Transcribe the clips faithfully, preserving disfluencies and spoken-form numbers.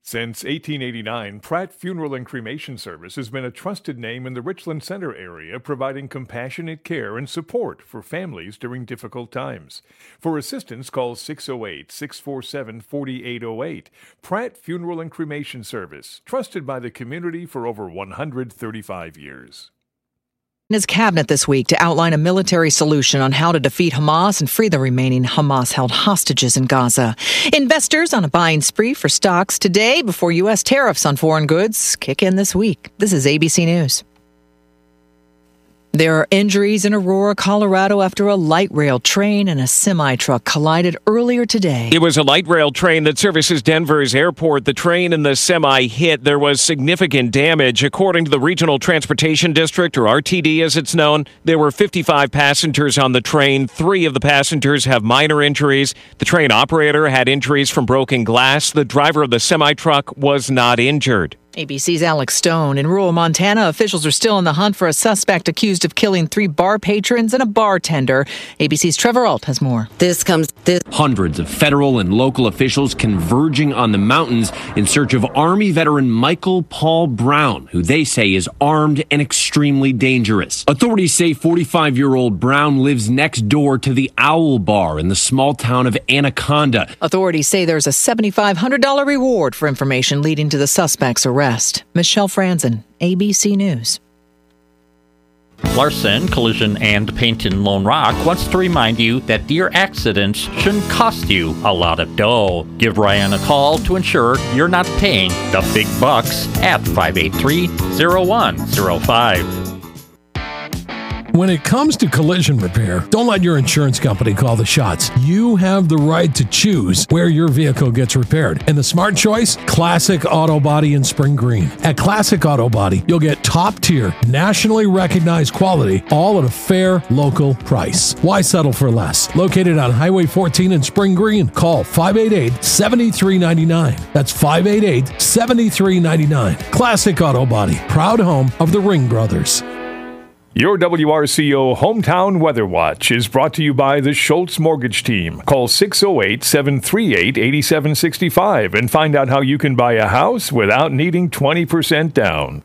Since eighteen eighty-nine, Pratt Funeral and Cremation Service has been a trusted name in the Richland Center area, providing compassionate care and support for families during difficult times. For assistance, call six oh eight, six four seven, four eight oh eight. Pratt Funeral and Cremation Service, trusted by the community for over one hundred thirty-five years. His cabinet this week to outline a military solution on how to defeat Hamas and free the remaining Hamas-held hostages in Gaza. Investors on a buying spree for stocks today before U S tariffs on foreign goods kick in this week. This is A B C News. There are injuries in Aurora, Colorado after a light rail train and a semi-truck collided earlier today. It was a light rail train that services Denver's airport. The train and the semi hit. There was significant damage. According to the Regional Transportation District, or R T D as it's known, there were fifty-five passengers on the train. Three of the passengers have minor injuries. The train operator had injuries from broken glass. The driver of the semi-truck was not injured. A B C's Alex Stone. In rural Montana, officials are still on the hunt for a suspect accused of killing three bar patrons and a bartender. A B C's Trevor Alt has more. This comes this. Hundreds of federal and local officials converging on the mountains in search of Army veteran Michael Paul Brown, who they say is armed and extremely dangerous. Authorities say forty-five-year-old Brown lives next door to the Owl Bar in the small town of Anaconda. Authorities say there's a seven thousand five hundred dollars reward for information leading to the suspect's arrest. Michelle Franzen, A B C News. Larson Collision and Paint in Lone Rock wants to remind you that deer accidents shouldn't cost you a lot of dough. Give Ryan a call to ensure you're not paying the big bucks at five eight three, oh one oh five. When it comes to collision repair, don't let your insurance company call the shots. You have the right to choose where your vehicle gets repaired. And the smart choice? Classic Auto Body in Spring Green. At Classic Auto Body, you'll get top-tier, nationally recognized quality, all at a fair, local price. Why settle for less? Located on Highway fourteen in Spring Green. Call five eight eight, seven three nine nine. That's five eight eight, seven three nine nine. Classic Auto Body, proud home of the Ring Brothers. Your W R C O Hometown Weather Watch is brought to you by the Schultz Mortgage Team. Call six oh eight, seven three eight, eight seven six five and find out how you can buy a house without needing twenty percent down.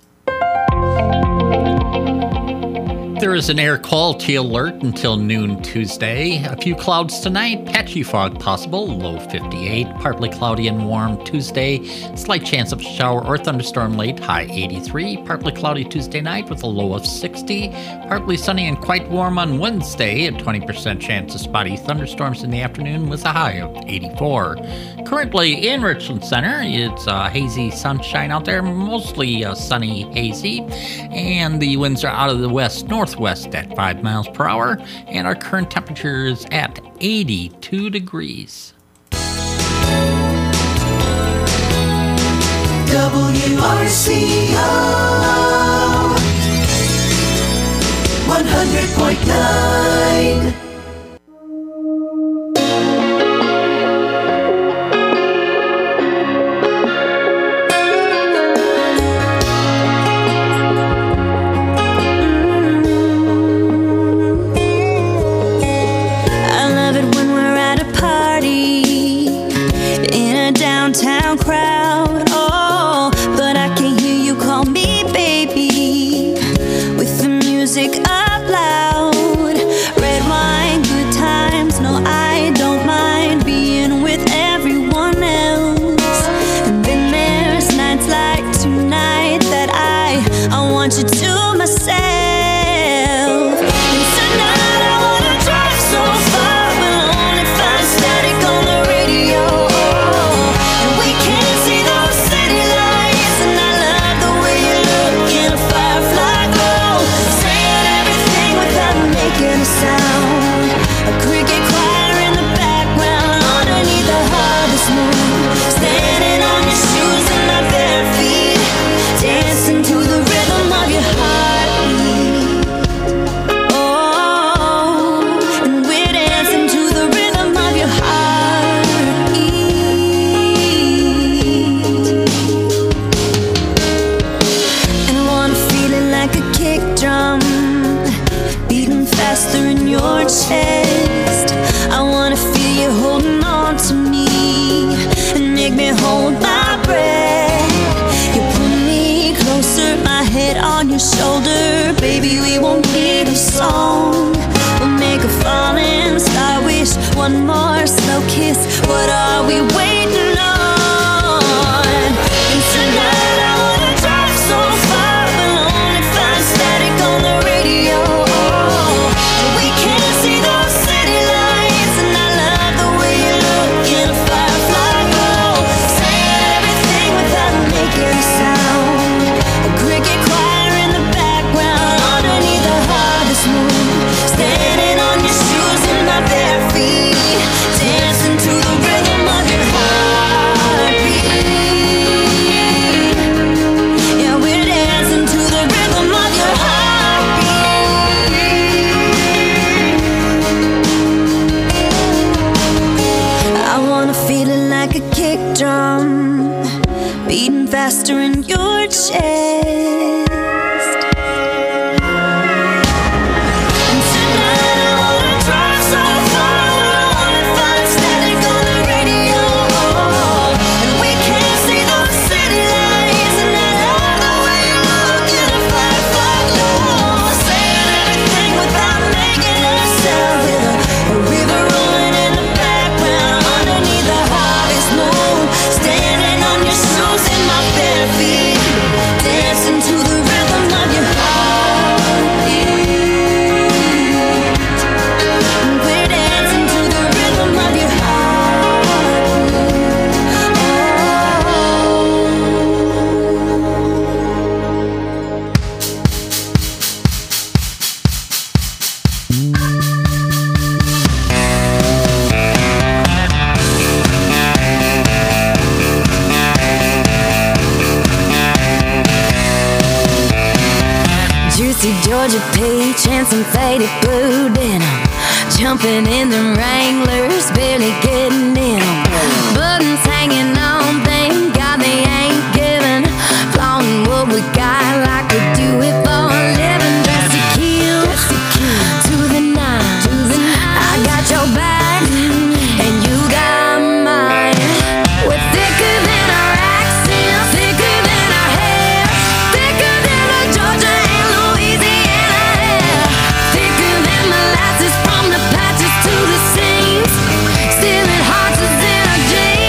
There is an air quality alert until noon Tuesday. A few clouds tonight, patchy fog possible, low fifty-eight, partly cloudy and warm Tuesday, slight chance of a shower or thunderstorm late, high eighty-three, partly cloudy Tuesday night with a low of sixty, partly sunny and quite warm on Wednesday, a twenty percent chance of spotty thunderstorms in the afternoon with a high of eighty-four. Currently in Richland Center, it's uh, hazy sunshine out there, mostly uh, sunny, hazy, and the winds are out of the west-north Northwest at five miles per hour, and our current temperature is at eighty-two degrees. W R C O one hundred point nine. Downtown crowd, oh, but I can hear you call me baby with the music up loud. Red wine your shoulder. Baby, we won't need a song. We'll make a falling star wish. One more slow kiss. What are we waiting on? And tonight I wanna drive so far, but only find static on the radio. And we can't see those city lights. And I love the way you look in a firefly glow. Saying everything without making a sound. A cricket choir in the background underneath the harvest moon. Standing on your shoes in my bare feet, dancing to the rhythm of your heartbeat. Yeah, we're dancing to the rhythm of your heartbeat. I wanna feel it like a kick drum, beating faster in your chest. And tonight I wanna drive so far, only find static on the radio. And we can't see those city lights. And I love the way you look in a firefly glow. Saying everything without making a sound. With a, a river rolling in the background underneath the harvest moon. Standing on your shoes in my bare feet, dancing to the rhythm of your heartbeat. We're dancing to the rhythm of your heartbeat. Juicy Georgia peach and some faded blue denim. Jumping in the Wranglers, barely getting in 'em. Buttons hanging on, thank God they ain't giving. Flaunting what we got like we do it for a living. Dressed to kill, to the nine. I got your back, and you got mine. We're thicker than our accents, thicker than our hair, thicker than the Georgia and Louisiana air, thicker than molasses from the patches to the seams, stealing hearts is in our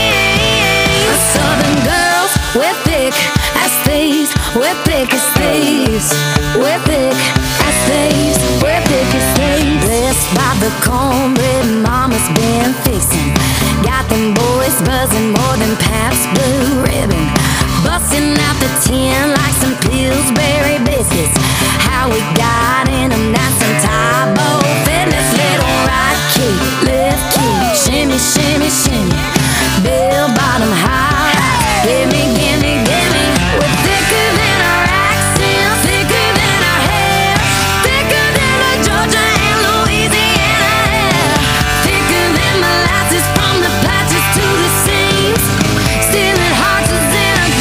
jeans. Southern girls, we're thick as thieves, we're thick as thieves, we're thick as thieves, we're thick as thieves. Blessed by the cornbread mama's been fixing, got them boys buzzing more than Pabst Blue Ribbon, busting out the tin like some Pillsbury biscuits. How we got in them, that's some Tybo fitness. Little right kick, left kick, shimmy, shimmy, shimmy, bell bottom high. Gimme, gimme, gimme. We're thicker than our accents, thicker than our hair, thicker than the Georgia and Louisiana air, thicker than molasses from the patches to the seams, stealing hearts is in our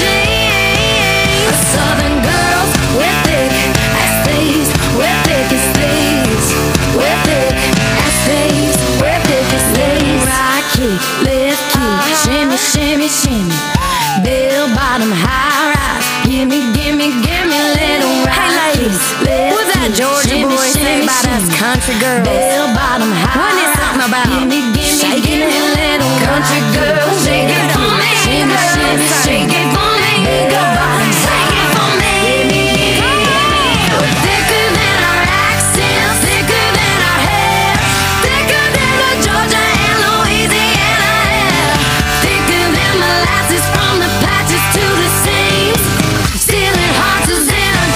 jeans. Southern girls, we're thick as thieves, we're thick as thieves, we're thick as thieves, we're thick as thieves. Right kick, left kick, shimmy, shimmy, shimmy, bell bottom high rise. Gimme, gimme, gimme, little right. Hey ladies, what's that Georgia shimmy, boy shimmy, say about shimmy, us country girls? Bell bottom high. Wasn't it something about gimme, gimme, shaking it, little country girls? Shake it for me, shimmy, shimmy, shake it for me. Bell bottom, shake it for me. Gimme, gimme, gimme. We're thicker than our accents, thicker than our hair, thicker than the Georgia and Louisiana air, thicker than molasses from the patches to the seams, stealing hearts is in our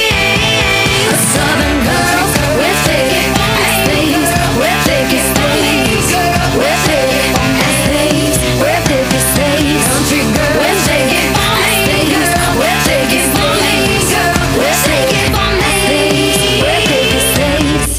jeans. Southern girls, we're thick as thieves, we're thick as thieves, we're thick as thieves, we're thick as thieves. Country girls, we're thick as thieves, we're thick as thieves, we're thick as thieves, we're thick as thieves.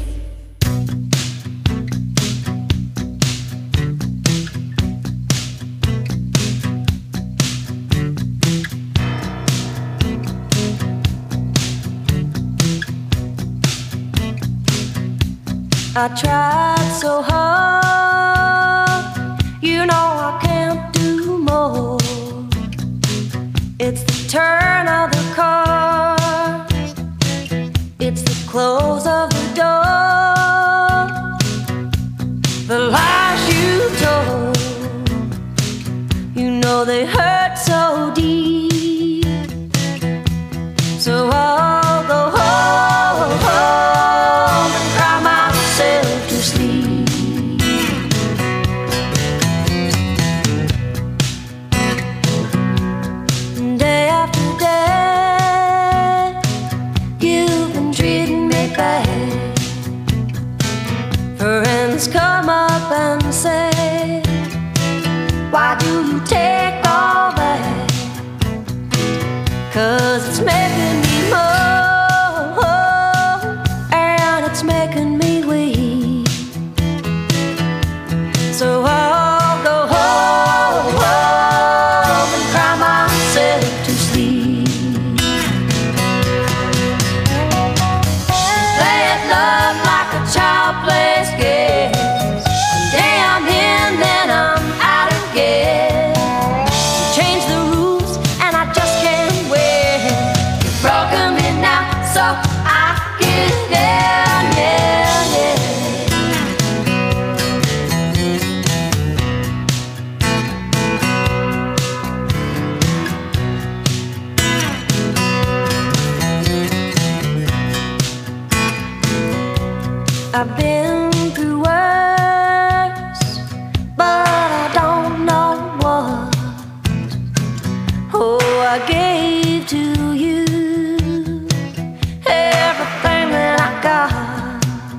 I tried so hard, you know I can't do more. It's the turn of the cards, close of the door, the lies you told, you know they hurt so deep. So I'll go home, home and cry myself to sleep. Day after day, you've been treating me bad. Friends come up and say, why do you take all that? 'Cause it's making me more, and it's making me weak. So I'll go home, home and cry myself to sleep. Play at love like a child plays games. Day I'm in, then I'm out again. Change the rules and I just can't win. You've broken me now, so I get down, yeah, yeah. I've been through worse, but I don't know what. Oh, I gave to you everything that I got.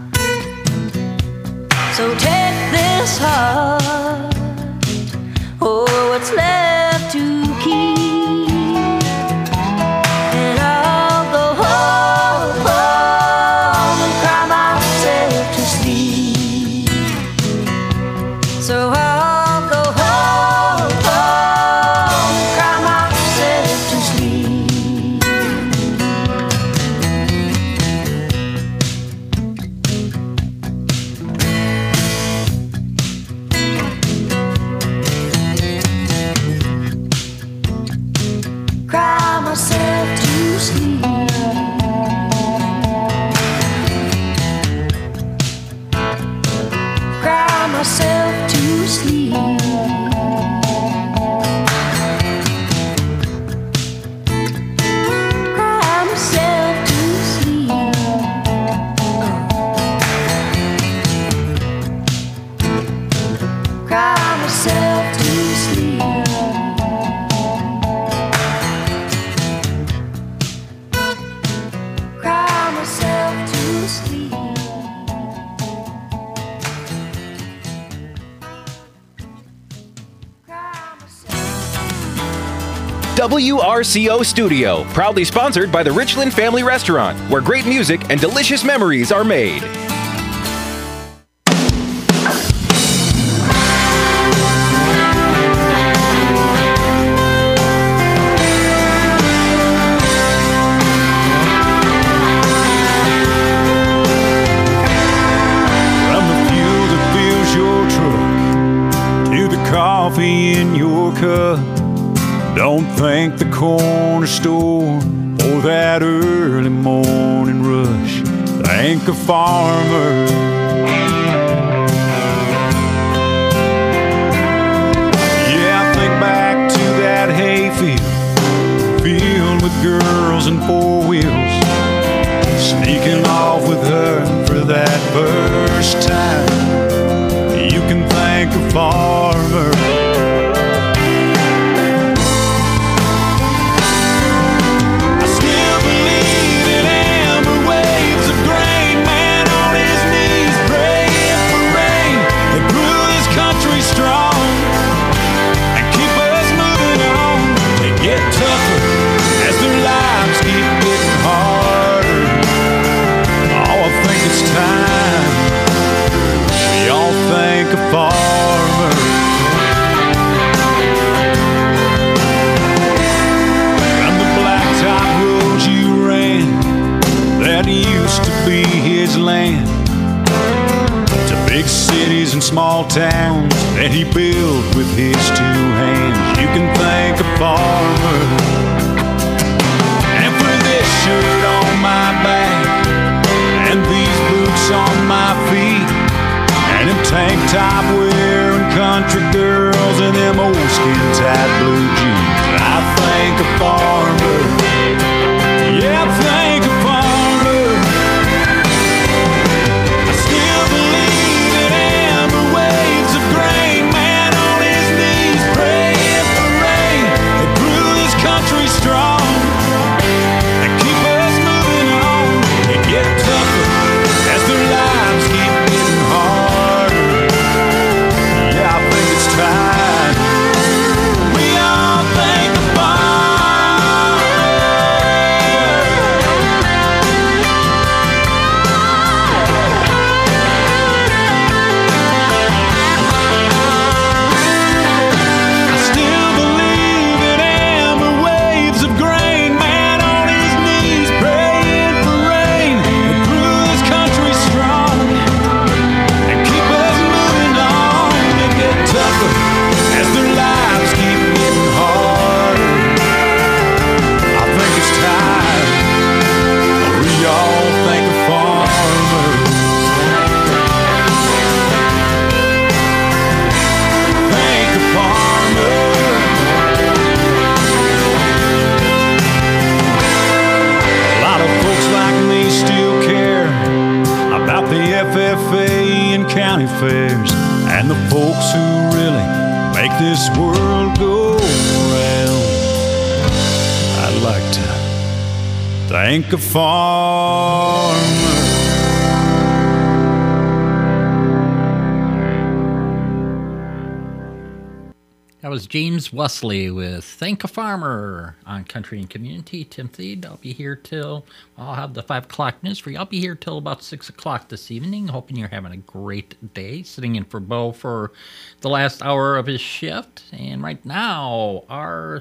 So take this heart, oh, what's left to keep, and I'll go home, home and cry myself to sleep. So I'll go home, home and cry myself to sleep. Cry myself to sleep. Cry myself to sleep. Cry myself to sleep. Cry myself to sleep. Cry myself to sleep. W R C O Studio, proudly sponsored by the Richland Family Restaurant, where great music and delicious memories are made. From the fuel that fills your truck to the coffee in your cup, don't thank the corner store or that early morning rush. Thank a farmer. Yeah, I think back to that hayfield filled with girls and four wheels, sneaking off with her for that first time. You can thank a farmer. Strong and keep us moving on. They get tougher as their lives keep getting harder. Oh, I think it's time we all thank a farmer. From the blacktop roads you ran, that used to be his land, to big cities and small towns that he built with his two hands. You can thank a farmer. And for this shirt on my back, that blue jeans. I thank a farmer. Yeah, I thank a farmer. I still believe in amber waves of grain. Man on his knees praying for rain that grew this country strong and keep us moving on. It get tougher as their lives keep getting harder. Yeah, I think it's time we all thank the farmer. I still believe in amber waves of grain. Man on his knees praying for rain that grew this country strong and keep us moving on. It get tougher as their lives keep getting harder. I think it's time we all thank the farmers. Thank the farmers. A lot of folks like me still care about the F F A and county fairs and the folks who really make this world go round. I'd like to thank a farmer. That was James Wesley with Thank a Farmer on Country and Community. Tim Thede, I'll be here till, I'll have the five o'clock news for you. I'll be here till about six o'clock this evening. Hoping you're having a great day. Sitting in for Bo for the last hour of his shift. And right now, our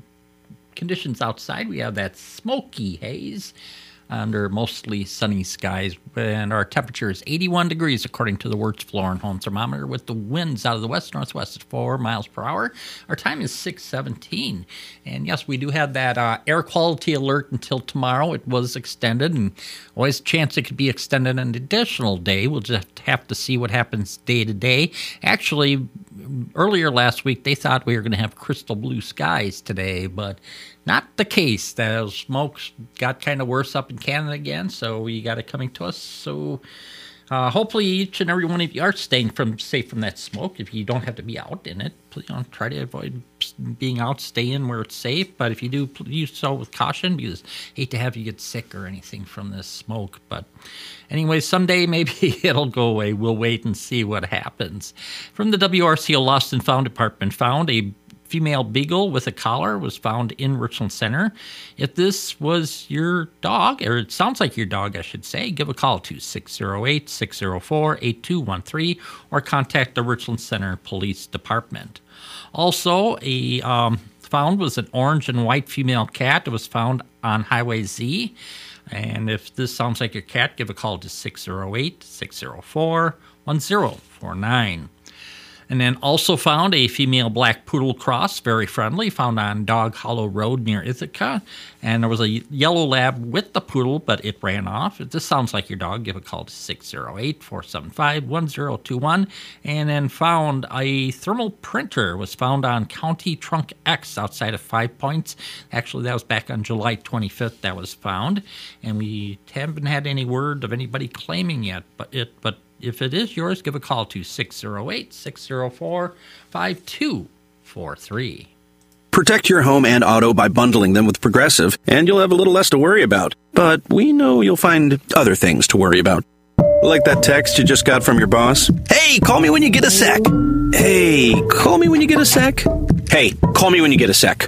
conditions outside, we have that smoky haze under mostly sunny skies, and our temperature is eighty-one degrees according to the Wirtz Floor and Home thermometer, with the winds out of the west-northwest at four miles per hour. Our time is six seventeen, and yes, we do have that uh, air quality alert until tomorrow. It was extended, and always a chance it could be extended an additional day. We'll just have to see what happens day to day. Actually, earlier last week, they thought we were going to have crystal blue skies today, but not the case. The smokes got kind of worse up in Canada again, so we got it coming to us. So uh, hopefully each and every one of you are staying from safe from that smoke. If you don't have to be out in it, please, you know, try to avoid being out, stay in where it's safe. But if you do, use so with caution, because I hate to have you get sick or anything from this smoke. But anyway, someday maybe it'll go away. We'll wait and see what happens. From the W R C O Lost and Found Department, found a female beagle with a collar was found in Richland Center. If this was your dog, or it sounds like your dog, I should say, give a call to six oh eight, six oh four, eight two one three or contact the Richland Center Police Department. Also, a um, found was an orange and white female cat. It was found on Highway Z. And if this sounds like your cat, give a call to six oh eight, six oh four, one oh four nine. And then also found a female black poodle cross, very friendly, found on Dog Hollow Road near Ithaca. And there was a yellow lab with the poodle, but it ran off. If this sounds like your dog, give a call to six oh eight, four seven five, one oh two one. And then found a thermal printer was found on County Trunk X outside of Five Points. Actually, that was back on July twenty-fifth that was found. And we haven't had any word of anybody claiming yet, but it, but if it is yours, give a call to six oh eight, six oh four, five two four three. Protect your home and auto by bundling them with Progressive, and you'll have a little less to worry about. But we know you'll find other things to worry about. Like that text you just got from your boss. Hey, call me when you get a sec. Hey, call me when you get a sec. Hey, call me when you get a sec.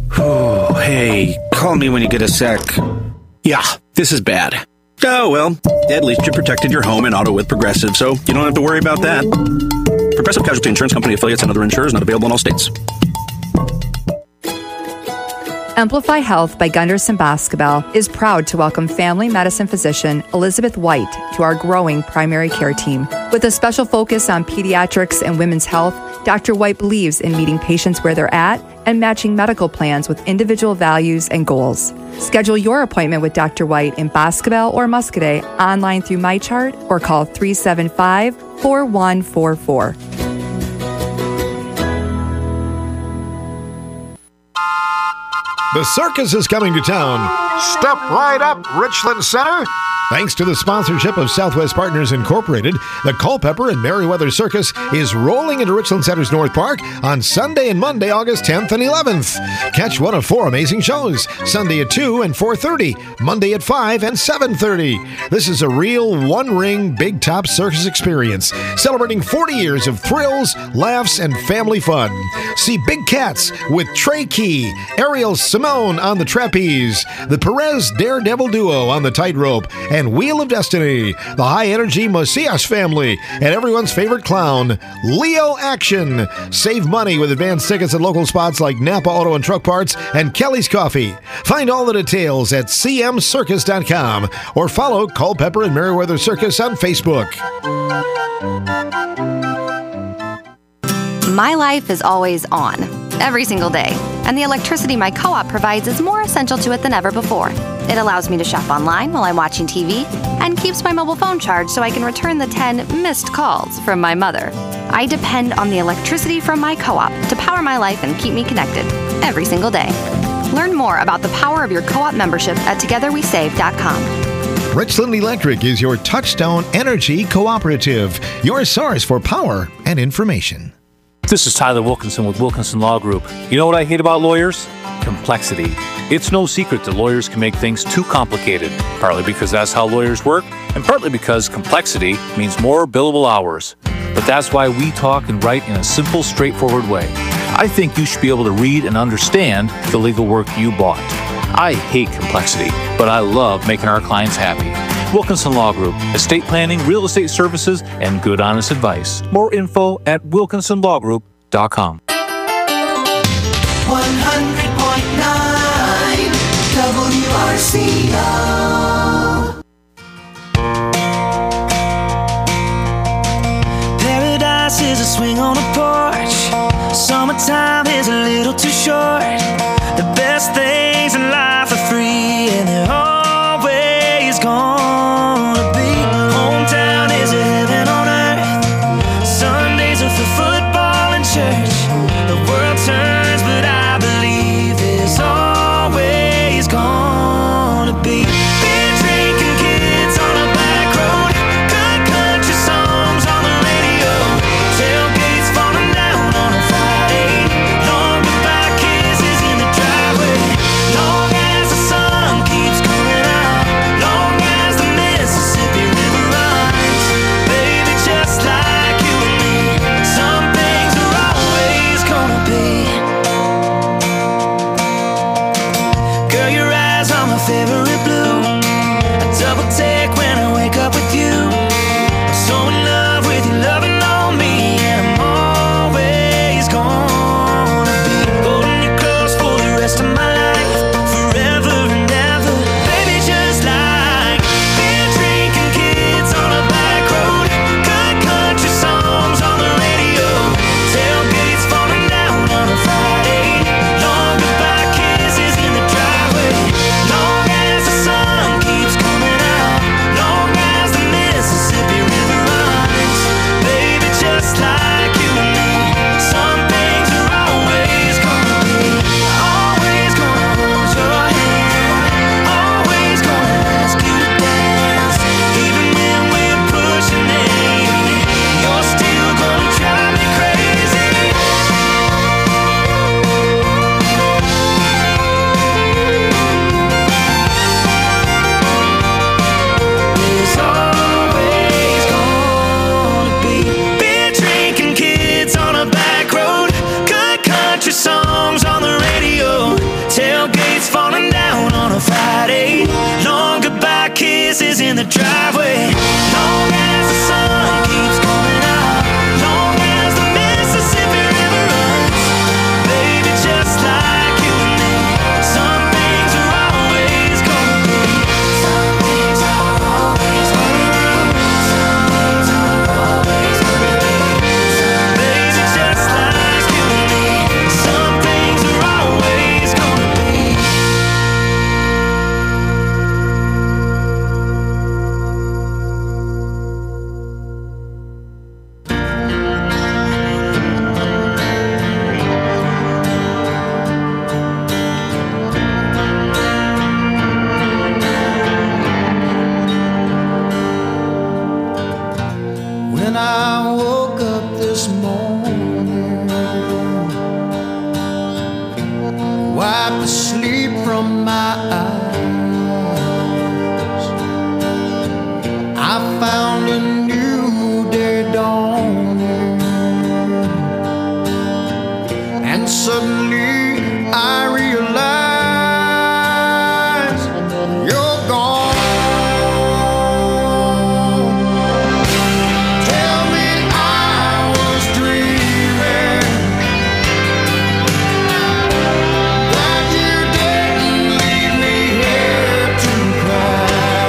Oh, hey, call me when you get a sec. Yeah, this is bad. Oh, well, at least you protected your home and auto with Progressive, so you don't have to worry about that. Progressive Casualty Insurance Company affiliates and other insurers not available in all states. Amplify Health by Gunderson Basketball is proud to welcome family medicine physician Elizabeth White to our growing primary care team. With a special focus on pediatrics and women's health, Doctor White believes in meeting patients where they're at and matching medical plans with individual values and goals. Schedule your appointment with Doctor White in Boscobel or Muscadet online through MyChart or call three seven five, four one four four. The circus is coming to town. Step right up, Richland Center. Thanks to the sponsorship of Southwest Partners Incorporated, the Culpeper and Merriweather Circus is rolling into Richland Center's North Park on Sunday and Monday, August tenth and eleventh. Catch one of four amazing shows, Sunday at two and four thirty, Monday at five and seven thirty. This is a real one-ring, big-top circus experience, celebrating forty years of thrills, laughs, and family fun. See Big Cats with Trey Key, Ariel Simone on the trapeze, the Perez Daredevil Duo on the tightrope, and Wheel of Destiny, the high-energy Macias family, and everyone's favorite clown, Leo Action. Save money with advanced tickets at local spots like Napa Auto and Truck Parts and Kelly's Coffee. Find all the details at c m circus dot com or follow Culpeper and Merriweather Circus on Facebook. My life is always on, every single day, and the electricity my co-op provides is more essential to it than ever before. It allows me to shop online while I'm watching T V and keeps my mobile phone charged so I can return the ten missed calls from my mother. I depend on the electricity from my co-op to power my life and keep me connected every single day. Learn more about the power of your co-op membership at together we save dot com. Richland Electric is your touchstone energy cooperative, your source for power and information. This is Tyler Wilkinson with Wilkinson Law Group. You know what I hate about lawyers? Complexity. It's no secret that lawyers can make things too complicated, partly because that's how lawyers work, and partly because complexity means more billable hours. But that's why we talk and write in a simple, straightforward way. I think you should be able to read and understand the legal work you bought. I hate complexity, but I love making our clients happy. Wilkinson Law Group, estate planning, real estate services, and good honest advice. More info at wilkinson law group dot com. one hundred point nine W R C O. Paradise is a swing on a porch. Summertime is a little too short. The best things in life are free, and they're always gonna be. Hometown is a heaven on earth. Sundays are for football and church. The world turns, but I believe there's always gonna be. Beer drinking kids on a back road. Good country songs on the radio. Tailgates falling down on a Friday. Long goodbye kisses in the driveway. Long as the sun keeps coming out. Long as the Mississippi River runs. Baby, just like you and me. Some things are always gonna be. Girl, your eyes are my favorite blue. I double take when I wake up with you. I'm so in love with you, loving on me, and I'm always gonna be holding you close for the rest of my life, forever and ever. Baby, just like beer drinking kids on a back road. Good country songs on the radio. Tailgates falling down on a Friday. Long goodbye kisses in the driveway. Long as the sun keeps coming out. Long as the Mississippi River runs. Baby, just like you and me. Some things are always gonna be. Always gonna hold your hand. Always gonna ask you to dance. Even when we're pushing eighty, you're still gonna drive me crazy. There's always gonna be beer drinking kids on a back road. Good country songs on the radio. Tailgates falling down on a Friday. Long goodbye kisses in the driveway. Long as the sun keeps coming out. Long as the Mississippi River runs. Baby, just like you and me. Some things are always gonna be. Some things are always gonna be. Some things are always gonna be. Baby, just like you and me. Some things are always gonna be. wipe the sleep from my eyes. I found a new day dawning, and suddenly I realize you're gone. Tell me I was dreaming, that you didn't leave me here to cry.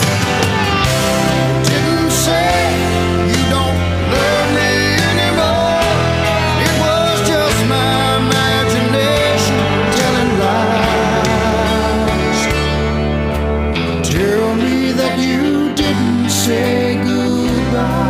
Didn't say you don't love me anymore. It was just my imagination telling lies. Tell me that you didn't say goodbye.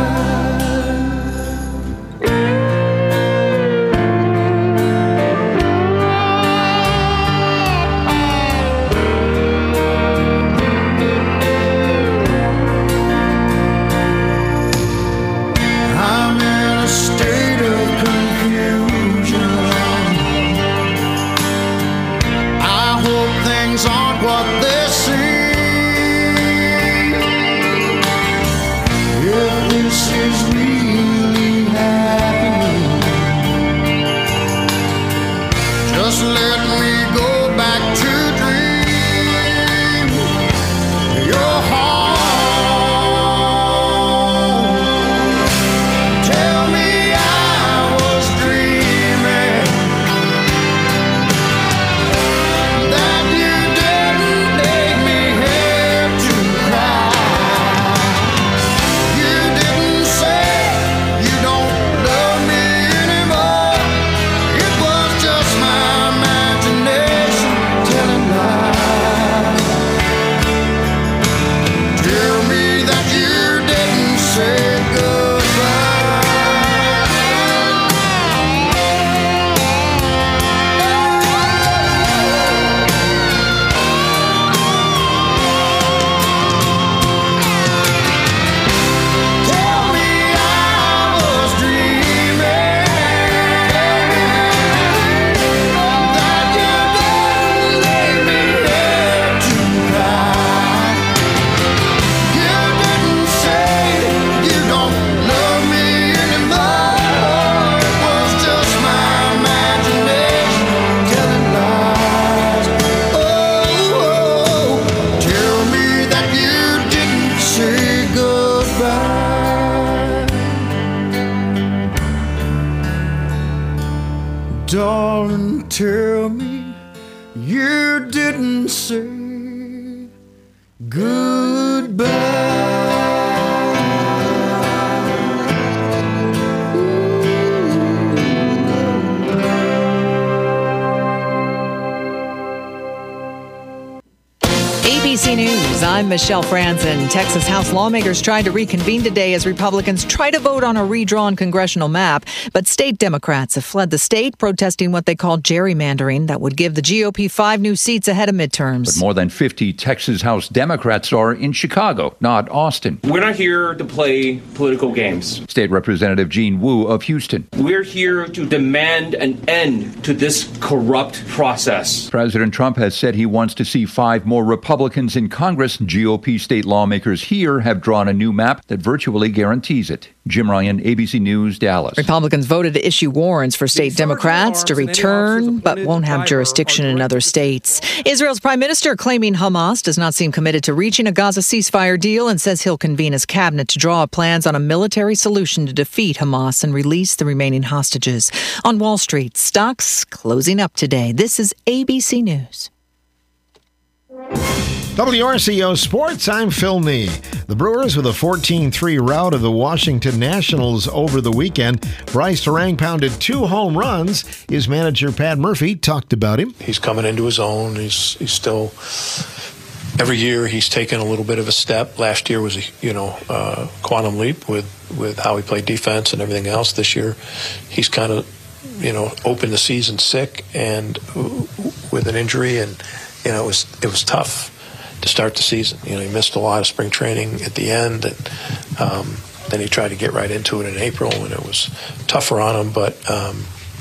I'm in a state of confusion. I hope things aren't what they seem. If this is really happening, just let me go back to dream your home. Tell me I was dreaming, that you didn't take me here to cry. You didn't say you don't love me anymore. It was just my imagination telling lies. Tell me that you didn't say darling, tell me you didn't say A B C News, I'm Michelle Franzen. Texas House lawmakers tried to reconvene today as Republicans try to vote on a redrawn congressional map. But state Democrats have fled the state, protesting what they call gerrymandering that would give the G O P five new seats ahead of midterms. But more than fifty Texas House Democrats are in Chicago, not Austin. We're not here to play political games. State Representative Gene Wu of Houston. We're here to demand an end to this corrupt process. President Trump has said he wants to see five more Republicans in Congress. G O P state lawmakers here have drawn a new map that virtually guarantees it. Jim Ryan, A B C News, Dallas. Republicans voted to issue warrants for state Democrats to return, but won't have jurisdiction in other states. Israel's prime minister claiming Hamas does not seem committed to reaching a Gaza ceasefire deal and says he'll convene his cabinet to draw up plans on a military solution to defeat Hamas and release the remaining hostages. On Wall Street, stocks closing up today. This is A B C News. W R C O Sports, I'm Phil Nee. The Brewers with a fourteen three rout of the Washington Nationals over the weekend. Bryce Terang pounded two home runs. His manager, Pat Murphy, talked about him. He's coming into his own. He's he's still, every year he's taken a little bit of a step. Last year was, a you know, uh, quantum leap with, with how he played defense and everything else. This year he's kind of, you know, opened the season sick and with an injury, and, you know, it was it was tough to start the season. You know, he missed a lot of spring training at the end, and um, then he tried to get right into it in April, and it was tougher on him. But um,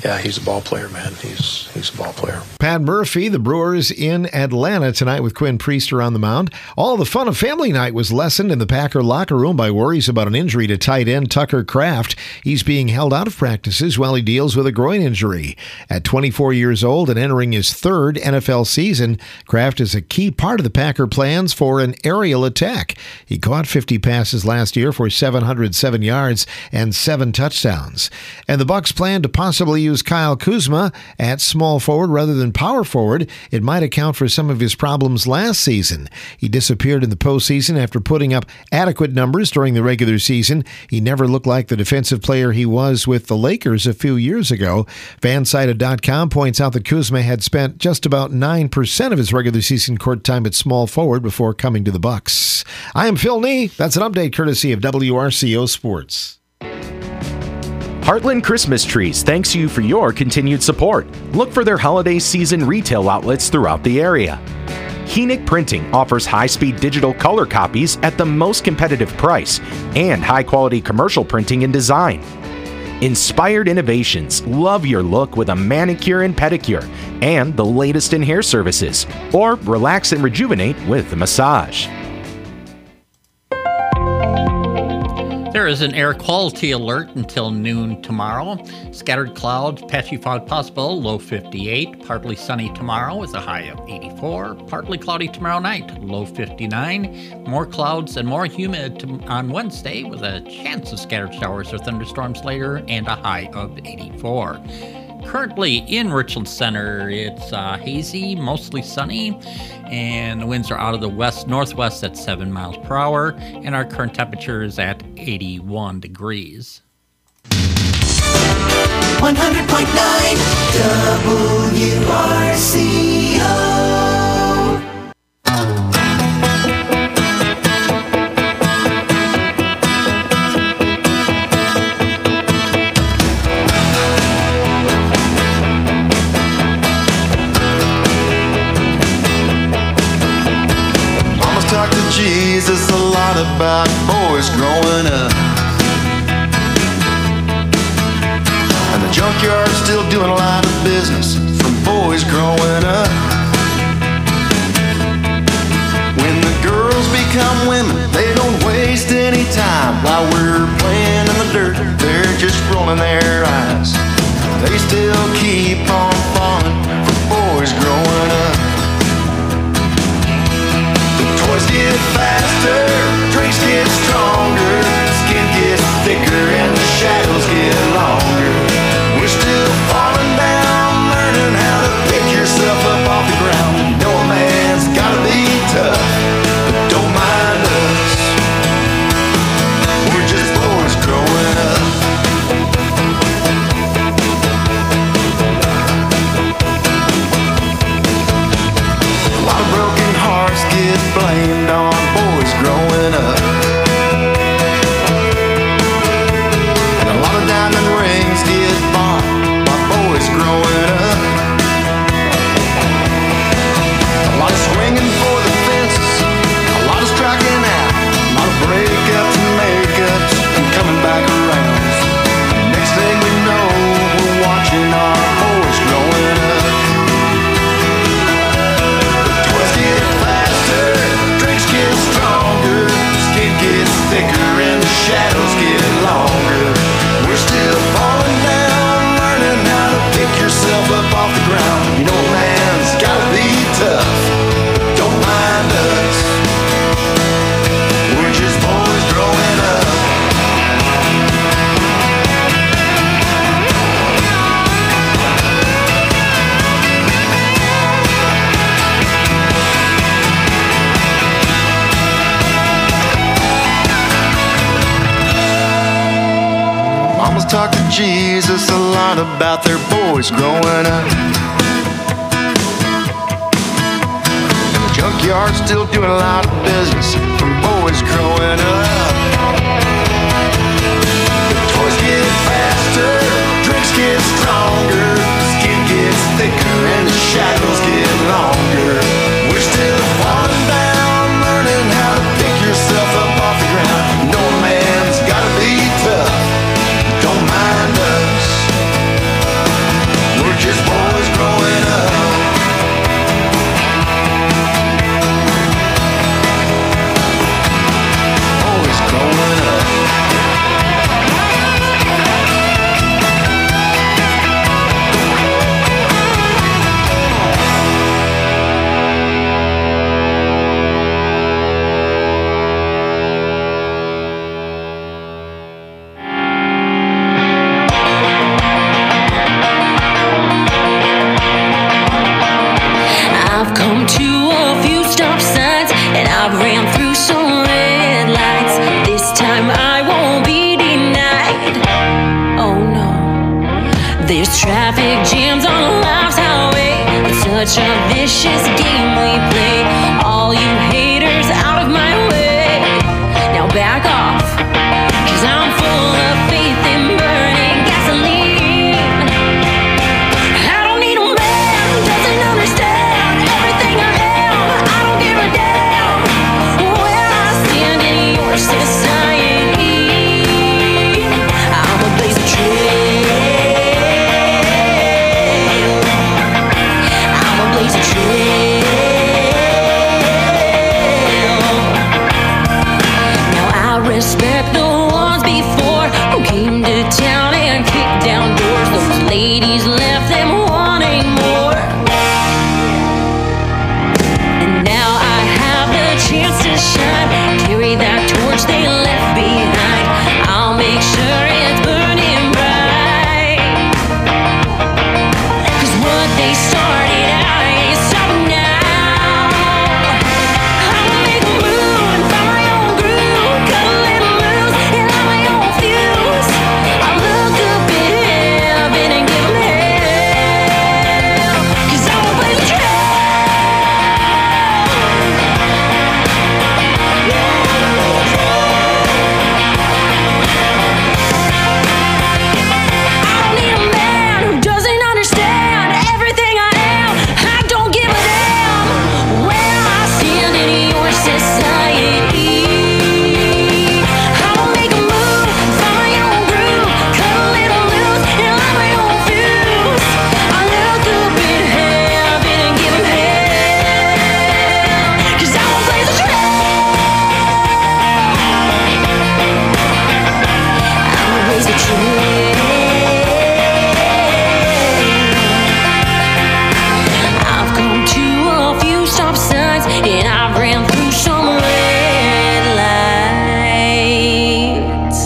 yeah, he's a ball player, man. He's he's a ball player. Pat Murphy, the Brewers in Atlanta tonight with Quinn Priester on the mound. All the fun of family night was lessened in the Packer locker room by worries about an injury to tight end Tucker Kraft. He's being held out of practices while he deals with a groin injury. At twenty-four years old and entering his third N F L season, Kraft is a key part of the Packer plans for an aerial attack. He caught fifty passes last year for seven hundred seven yards and seven touchdowns. And the Bucs plan to possibly use Kyle Kuzma at small forward rather than power forward. It might account for some of his problems last season. He disappeared in the postseason after putting up adequate numbers during the regular season. He never looked like the defensive player he was with the Lakers a few years ago. Fansided dot com points out that Kuzma had spent just about nine percent of his regular season court time at small forward before coming to the Bucs. I am Phil Nee. That's an update courtesy of W R C O Sports. Heartland Christmas Trees thanks you for your continued support. Look for their holiday season retail outlets throughout the area. Heenick Printing offers high-speed digital color copies at the most competitive price and high-quality commercial printing and design. Inspired Innovations, love your look with a manicure and pedicure and the latest in hair services. Or relax and rejuvenate with a massage. There is an air quality alert until noon tomorrow. Scattered clouds, patchy fog possible, low fifty-eight. Partly sunny tomorrow with a high of eighty-four. Partly cloudy tomorrow night, low fifty-nine. More clouds and more humid to, on Wednesday with a chance of scattered showers or thunderstorms later and a high of eighty-four. Currently in Richland Center, it's uh, hazy, mostly sunny, and the winds are out of the west-northwest at seven miles per hour, and our current temperature is at eighty-one degrees. one hundred point nine W R C O. Jesus a lot about boys growing up, and the junkyard's still doing a lot of business from boys growing up. When the girls become women, they don't waste any time. While we're playing in the dirt, they're just rolling their eyes. They still keep on falling for boys growing up. Toys get faster, drinks get stronger, skin gets thicker and the shadows get longer. We're still falling down, learning how to pick yourself up off the ground. You know a man's gotta be tough, but don't mind us. We're just boys growing up. A lot of broken hearts get blamed on boys growing up, and a lot of diamond rings get bought by boys growing up. A lot of swinging for the fences, a lot of striking out, a lot of breakups and makeups and coming back around. Next thing we know, we're watching our boys growing up. Stronger, skin gets thicker and the shadows get longer. We're still falling down, learning how to pick yourself up off the ground. You know a man's gotta be tough, but don't mind us. We're just boys growing up. Mamas talk to Jesus a lot about their boys growing up, and the junkyard's still doing a lot of business from boys growing up. The toys get faster, drinks get stronger, skin gets thicker and the shadows get longer. We're still falling down, learning how to pick yourself up off the ground. No man's gotta be tough, don't mind us. I've come to a few stop signs and I've ran through some red lights. This time I won't be denied. Oh no. There's traffic jams on life's highway. It's such a vicious game we play. All you haters out of my way. Now back off, 'cause I'm full of faith in burning gasoline. I don't need a man who doesn't understand everything I am. I don't give a damn where I stand in your society. I'm a blaze of trail. I'm a blaze of trail. Now I respect the ones before who came to town and kicked down doors. Those ladies left them wanting more. And now I have the chance to shine, carry that torch they left behind. I'll make sure it's burning bright. 'Cause what they started, I ain't stopping now. I'll make a move and find my own groove, cut a little loose and light my own fuse. I'll look up at heaven and give 'em hell, 'cause I won't play the trail. I don't need a man who doesn't understand everything I am. I don't give a damn where I stand in your society. I will make a move, find my own groove, cut a little loose and light my own fuse. I look up at heaven and give 'em hell, 'cause I won't play the trail. I'm a blaze of trail. I've come to a few stop signs and I've ran through some red lights.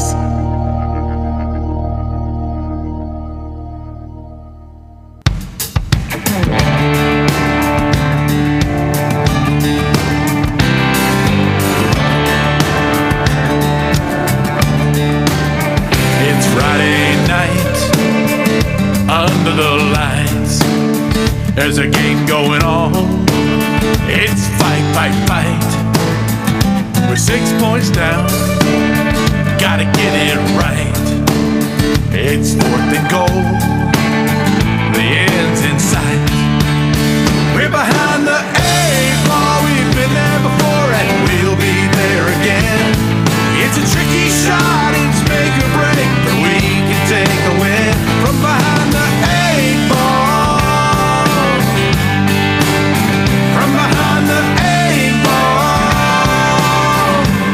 It's Friday night under the lights. There's a game going on. It's fight, fight, fight. We're six points down. Gotta get it right. It's fourth and goal. The end's in sight. We're behind the eight ball. We've been there before and we'll be there again. It's a tricky shot, it's make or break, but we can take a win from behind the eight ball. From behind the eight ball.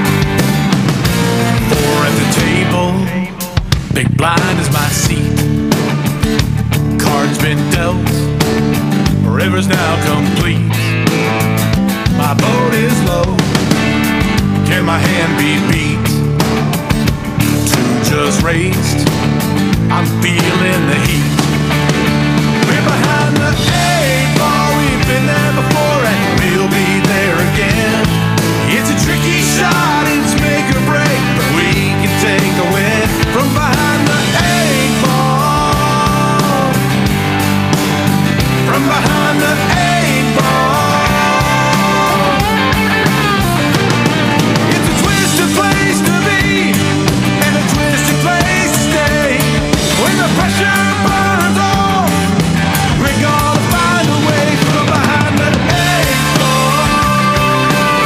Four at the table, big blind is my seat. Cards been dealt, river's now complete. My boat is low, can my hand be beat? Two just raised, I'm feeling the heat. We're behind the eight ball, we've been there before and we'll be there again. It's a tricky shot, it's make or break, but we can take a win from behind the eight ball. From behind the eight ball. It's a twisted place to be and a twisted place to stay. When the pressure burns off, we're gonna find a way from behind the eight ball.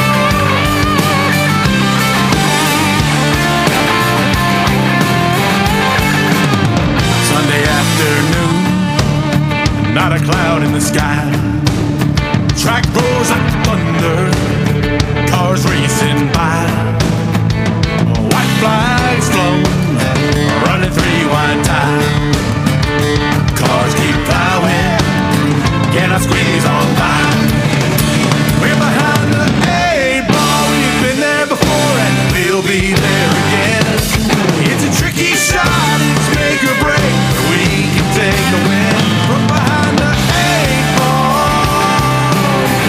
Sunday afternoon, not a cloud in the sky. Track roars like thunder, cars racing by. White flags flown, running three wide tie. Cars keep plowing, cannot squeeze on by. We're behind the eight ball, we've been there before and we'll be there again. It's a tricky shot, it's make or break, but we can take a win from behind the eight ball.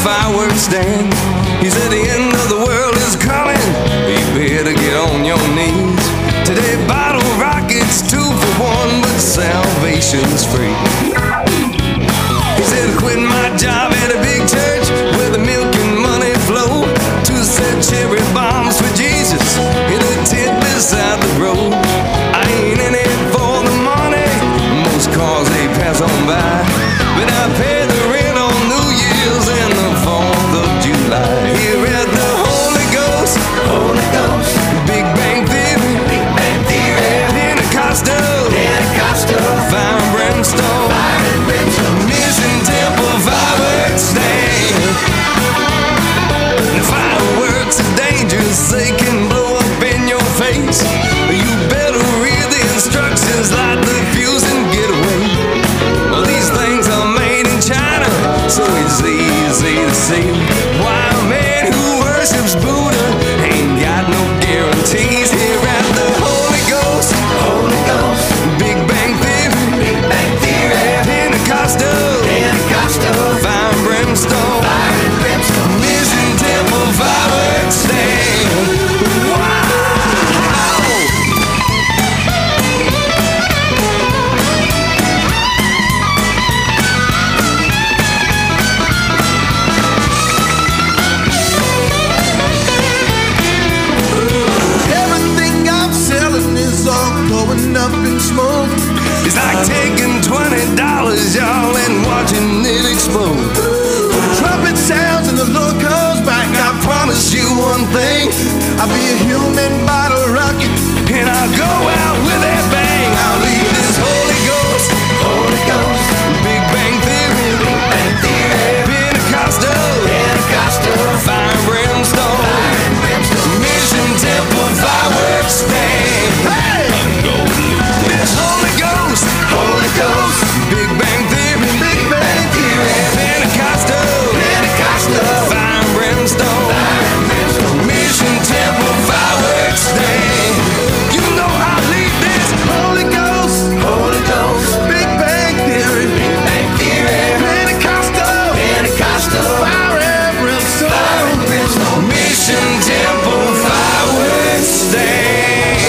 fireworks stand. He said the end of the world is coming. You better get on your knees. Today bottle rockets two for one, but salvation's free. He said quit my job at a big church where the milk and money flow. Two set cherry bombs for Jesus in a tent beside the road. I ain't in it for the money, most cars they pass on by, but I pay the rent on New Year's and the fourth of July. Here at the Holy Ghost, Holy Ghost, Big Bang Theory, Big Bang Theory, Pentecostal, Pentecostal, fire and brimstone, fire and brimstone, Mission Temple fireworks stand. The fireworks are dangerous, they can blow up in your face. You better read the instructions, light the fuse and get away. Well, these things are made in China, so it's easy to see why a man who worships Buddha ain't got no guarantees. Here at the Holy Ghost, Holy Ghost, Big Bang Theory, Big Bang Theory, Pentecostal, Pentecostal, fire and brimstone, fire and brimstone, Mission Temple fireworks stand. Wow! Everything I'm selling is all going up in smoke. It's like taking twenty dollars, y'all, and watching it explode. When the trumpet sounds and the Lord comes back, I promise you one thing, I'll be a human bottle rocket, and I'll go out with a bang. I'll leave this Holy Ghost, Holy Ghost, Big Bang Theory, Big Bang Theory, Pentecostal, Pentecostal, fire and brimstone, fire and brimstone, Mission Temple fireworks stand. Hey! This Holy Ghost, Holy Ghost, Big Bang Theory, Big Bang Theory, Pentecostal, Pentecostal, fire and brimstone, fire and brimstone, Mission Temple fireworks stand. You know I lead this Holy Ghost, Holy Ghost, Big Bang Theory, Big Bang Theory, Pentecostal, Pentecostal, fire and brimstone, fire and brimstone, Mission Temple fireworks stand.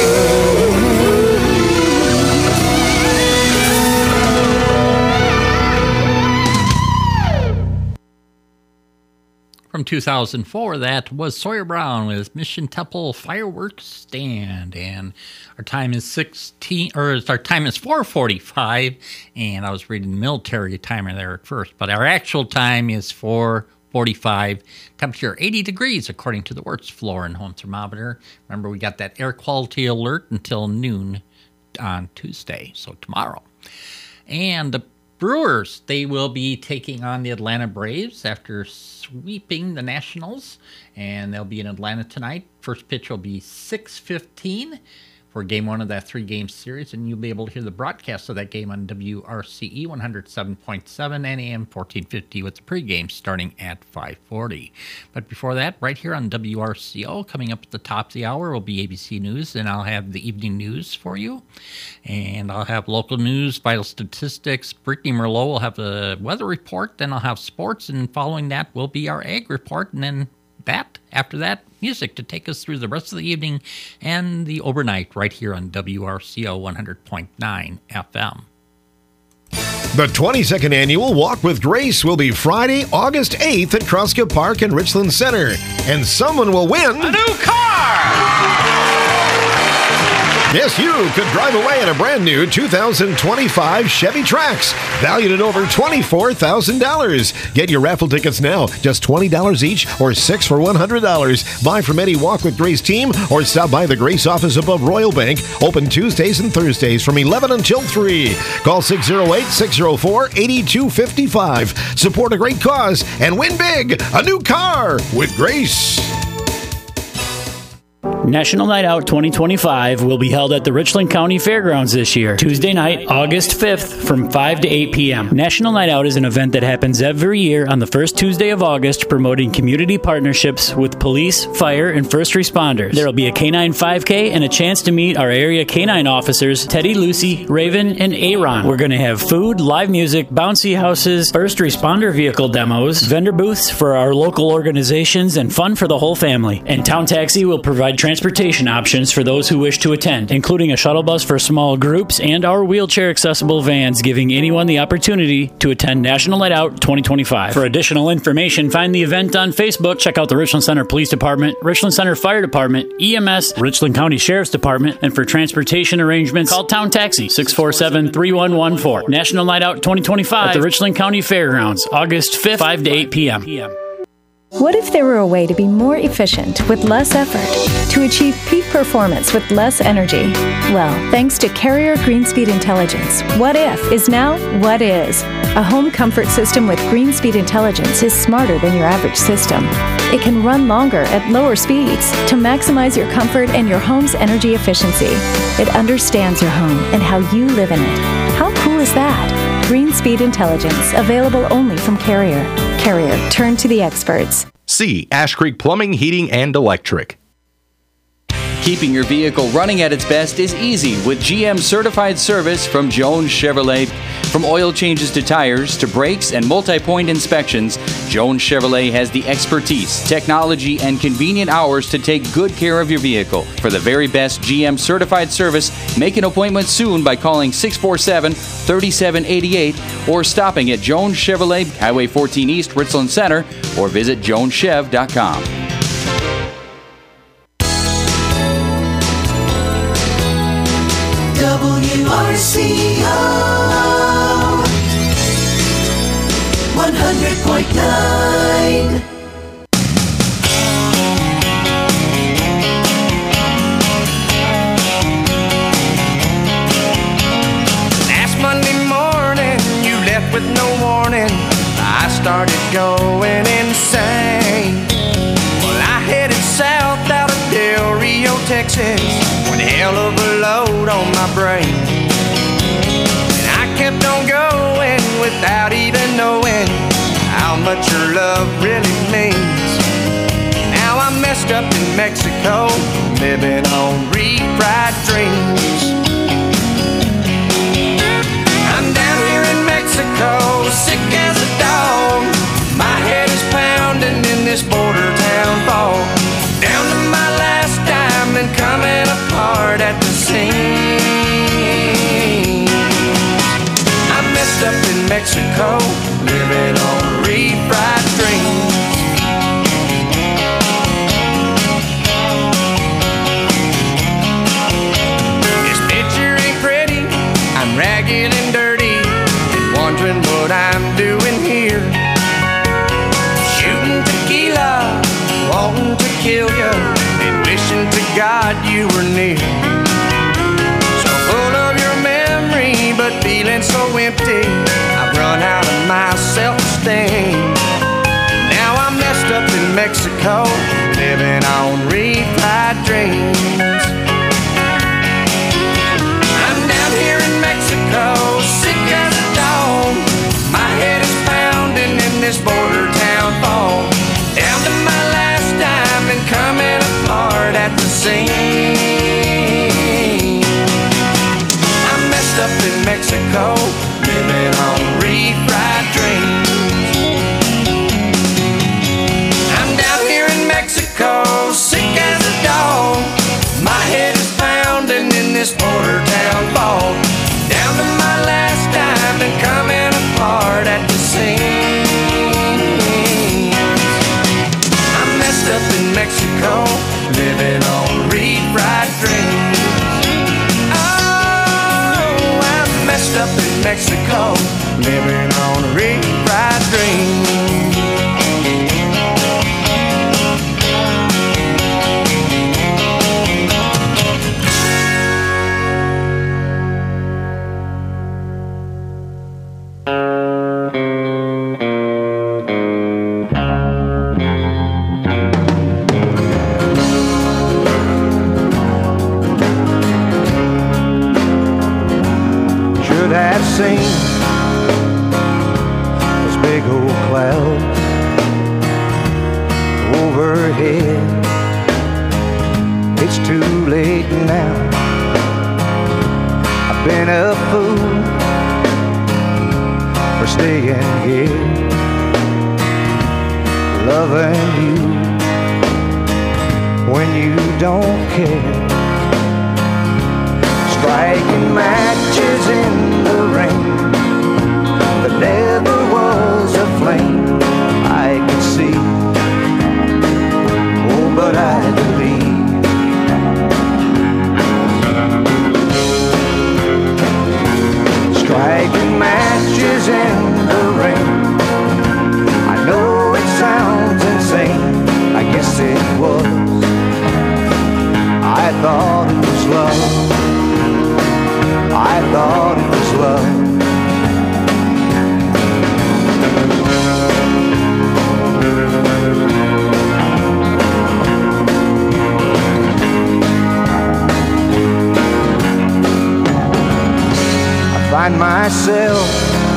From two thousand four, that was Sawyer Brown with Mission Temple Fireworks Stand, and our time is sixteen, or our time is four forty-five, and I was reading the military timer there at first, but our actual time is four forty-five. Temperature eighty degrees according to the Wirtz floor and home thermometer. Remember, we got that air quality alert until noon on Tuesday, so tomorrow. And the Brewers, they will be taking on the Atlanta Braves after sweeping the Nationals, and they'll be in Atlanta tonight. First pitch will be six fifteen for game one of that three-game series, and you'll be able to hear the broadcast of that game on W R C E one oh seven point seven and A M fourteen fifty with the pregame starting at five forty. But before that, right here on W R C O, coming up at the top of the hour will be A B C News, and I'll have the evening news for you. And I'll have local news, vital statistics. Brittany Merlot will have the weather report, then I'll have sports, and following that will be our ag report, and then that, after that, music to take us through the rest of the evening and the overnight right here on W R C O one hundred point nine F M. The twenty-second annual Walk with Grace will be Friday, August eighth at Crosscup Park and Richland Center. And someone will win a new car! Yes, you could drive away in a brand new two thousand twenty-five Chevy Trax, valued at over twenty-four thousand dollars. Get your raffle tickets now, just twenty dollars each or six for one hundred dollars. Buy from any Walk with Grace team or stop by the Grace office above Royal Bank, open Tuesdays and Thursdays from eleven until three. Call six oh eight, six oh four, eight two five five. Support a great cause and win big, a new car with Grace. National Night Out twenty twenty-five will be held at the Richland County Fairgrounds this year, Tuesday night, August fifth, from five to eight p.m. National Night Out is an event that happens every year on the first Tuesday of August, promoting community partnerships with police, fire, and first responders. There will be a Canine five K and a chance to meet our area canine officers, Teddy, Lucy, Raven, and Aaron. We're going to have food, live music, bouncy houses, first responder vehicle demos, vendor booths for our local organizations, and fun for the whole family. And Town Taxi will provide transportation options for those who wish to attend, including a shuttle bus for small groups and our wheelchair-accessible vans, giving anyone the opportunity to attend National Night Out twenty twenty-five. For additional information, find the event on Facebook, check out the Richland Center Police Department, Richland Center Fire Department, E M S, Richland County Sheriff's Department, and for transportation arrangements, call Town Taxi, six four seven, three one one four. National Night Out twenty twenty-five at the Richland County Fairgrounds, August fifth, five to eight p.m. What if there were a way to be more efficient with less effort, to achieve peak performance with less energy? Well, thanks to Carrier Greenspeed Intelligence, What If is now What Is. A home comfort system with Greenspeed Intelligence is smarter than your average system. It can run longer at lower speeds to maximize your comfort and your home's energy efficiency. It understands your home and how you live in it. How cool is that? Greenspeed Intelligence, available only from Carrier. Carrier, turn to the experts. C. Ash Creek Plumbing, Heating, and Electric. Keeping your vehicle running at its best is easy with G M certified service from Jones Chevrolet. From oil changes to tires to brakes and multi-point inspections, Jones Chevrolet has the expertise, technology, and convenient hours to take good care of your vehicle. For the very best G M certified service, make an appointment soon by calling six four seven, three seven eight eight or stopping at Jones Chevrolet, Highway fourteen East, Richland Center, or visit jones chev dot com. W R C O one hundred point nine. Last Monday morning, you left with no warning. I started going insane. Well, I headed south out of Del Rio, Texas, with a hell of a load on my brain. And I kept on going without even knowing how much your love really means. Now I'm messed up in Mexico, living on refried dreams. I'm down here in Mexico, sick as a dog. My head is pounding in this border town fog. Down to my last dime and coming apart at the seams. I'm messed up in Mexico, living on refried dreams. This picture ain't pretty, I'm ragged and dirty, and wondering what I'm doing here. Shooting tequila, wanting to kill you, and wishing to God you were near. So full of your memory, but feeling so empty, I've run out of my self-esteem. Now I'm messed up in Mexico, living on refried dreams. I'm down here in Mexico, sick as a dog. My head is pounding in this border town fog. Down to my last dime and coming apart at the seams. I'm messed up in Mexico, living on refried dreams. I'm down here in Mexico, sick as a dog. My head is pounding in this border town fog. Down to my last dime and coming apart at the seams. I'm messed up in Mexico, living on refried ahead. It's too late now. I've been a fool for staying here, loving you when you don't care, striking matches in the rain. There never was a flame I could see, oh, but I believe. Striking matches in the rain. I know it sounds insane, I guess it was. I thought it was love, I thought it was love. I find myself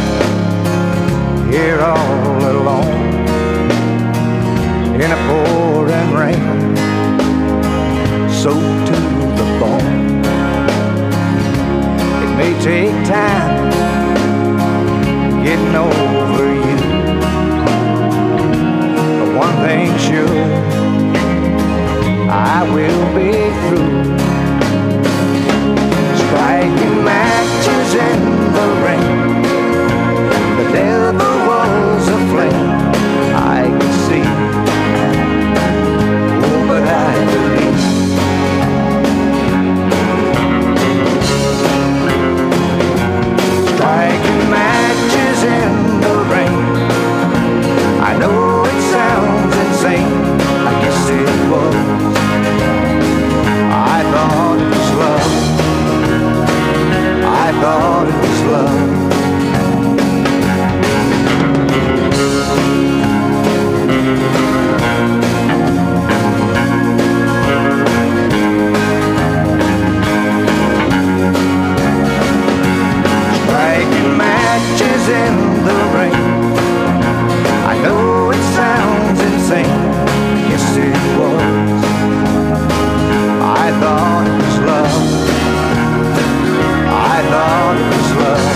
here all alone in a pouring rain, soaked to the bone. It may take time getting over you, but one thing's sure, I will be through. Striking matches in the rain. There never was a flame I could see, oh, but I believe. Striking matches in the rain. I know it sounds insane, I guess it was. I thought it was love, I thought it was love. Striking matches in the rain. I know it sounds insane, yes it was. I thought it was love, I thought it was love,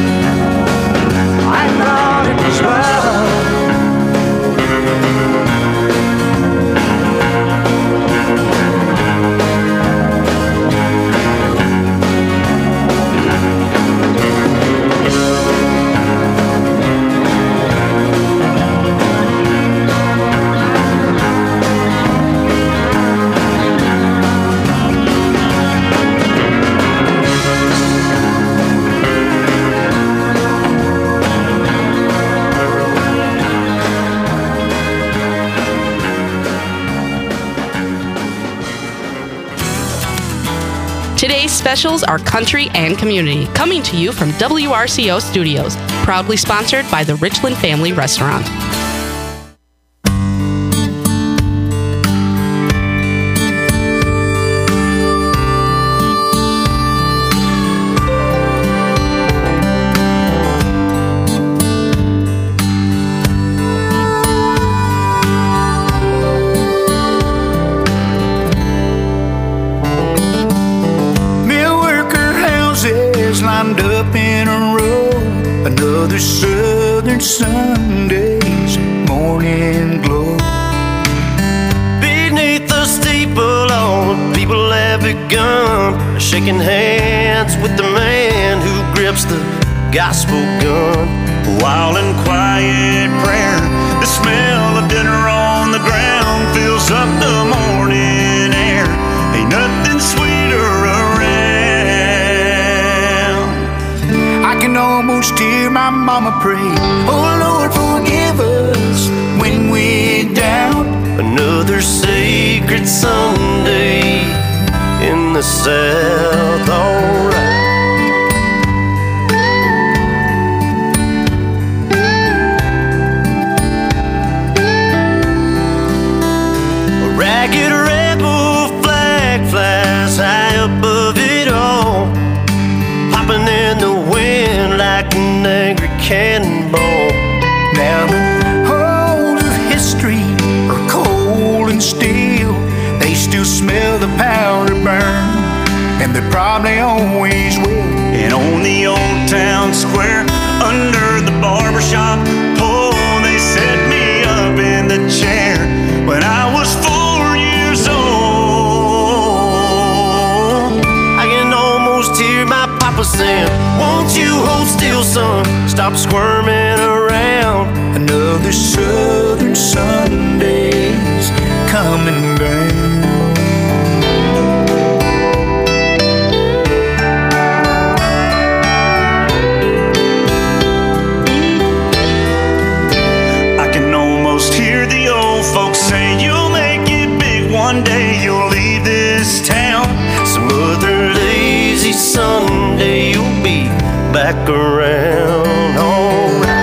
I thought it was love. Today's specials are country and community, coming to you from W R C O Studios, proudly sponsored by the Richland Family Restaurant. Lined up in a row, another southern Sunday's morning glow. Beneath the steeple, all the people have begun shaking hands with the man who grips the gospel gun. While in quiet prayer, the smell of dinner on the ground fills up the morning air. Ain't nothing sweeter around. I can almost hear my mama pray, oh Lord, forgive us when we're down. Another sacred Sunday in the South, alright. A ragged rebel flag flies high above it all, popping in the wind like an angry cannonball. Now the halls of history are cold and and they probably always will. And on the old town square, under the barber shop pole, they set me up in the chair when I was four years old. I can almost hear my papa saying, won't you hold still, son? Stop squirming around. Another southern Sunday's coming down. I can almost hear the old folks say, you'll make it big one day, you'll leave this town. Some other lazy Sunday you'll be back around. All right.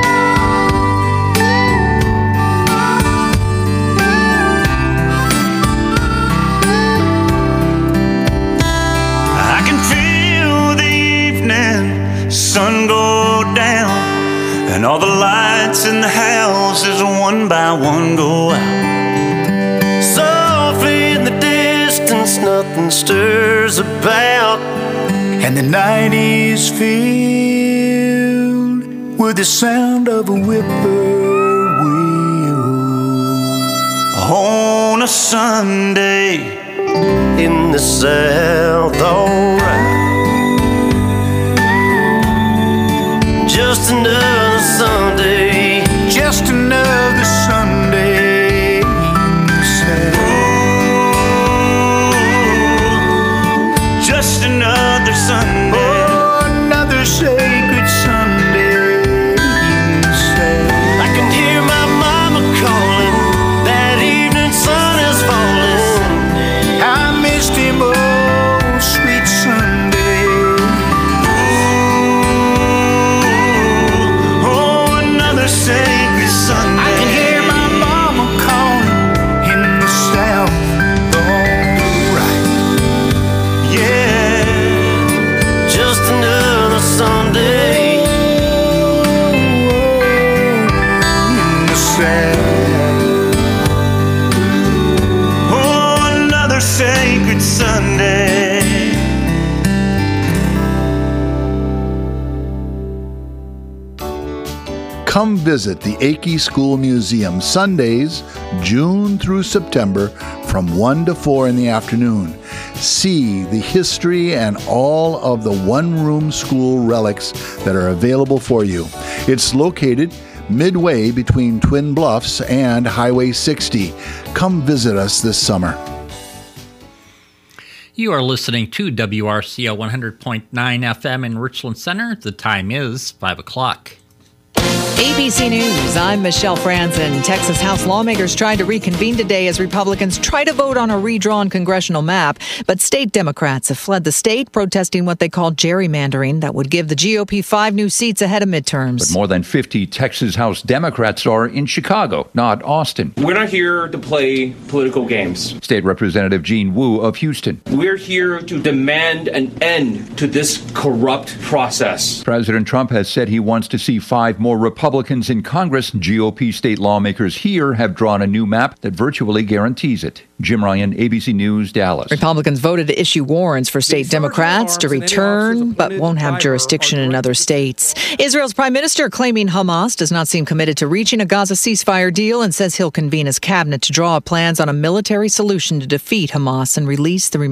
I can feel the evening sun go down, and all the lights in the houses one by one go out. Softly in the distance, nothing stirs about, and the night is filled with the sound of a whippoorwill. On a Sunday in the South, alright. Just another Sunday, just another Sunday in the South. Just another Sunday. Oh, another sacred Sunday in the South. I can hear my mama calling, that evening sun is falling. I missed him, oh, sweet Sunday. Oh, another sacred Sunday. I can hear my mama calling in the South. All right. Yeah. Just another Sunday in the South. Oh, another sacred Sunday. Come visit the Akey School Museum Sundays, June through September, from one to four in the afternoon. See the history and all of the one-room school relics that are available for you. It's located midway between Twin Bluffs and Highway sixty. Come visit us this summer. You are listening to W R C O one hundred point nine F M in Richland Center. The time is five o'clock. A B C News, I'm Michelle Franzen. Texas House lawmakers tried to reconvene today as Republicans try to vote on a redrawn congressional map, but state Democrats have fled the state, protesting what they call gerrymandering that would give the G O P five new seats ahead of midterms. But more than fifty Texas House Democrats are in Chicago, not Austin. We're not here to play political games. State Representative Gene Wu of Houston. We're here to demand an end to this corrupt process. President Trump has said he wants to see five more Republicans in Congress. G O P state lawmakers here have drawn a new map that virtually guarantees it. Jim Ryan, A B C News, Dallas. Republicans voted to issue warrants for state Democrats to return, but won't have jurisdiction in other states. Israel's prime minister claiming Hamas does not seem committed to reaching a Gaza ceasefire deal and says he'll convene his cabinet to draw up plans on a military solution to defeat Hamas and release the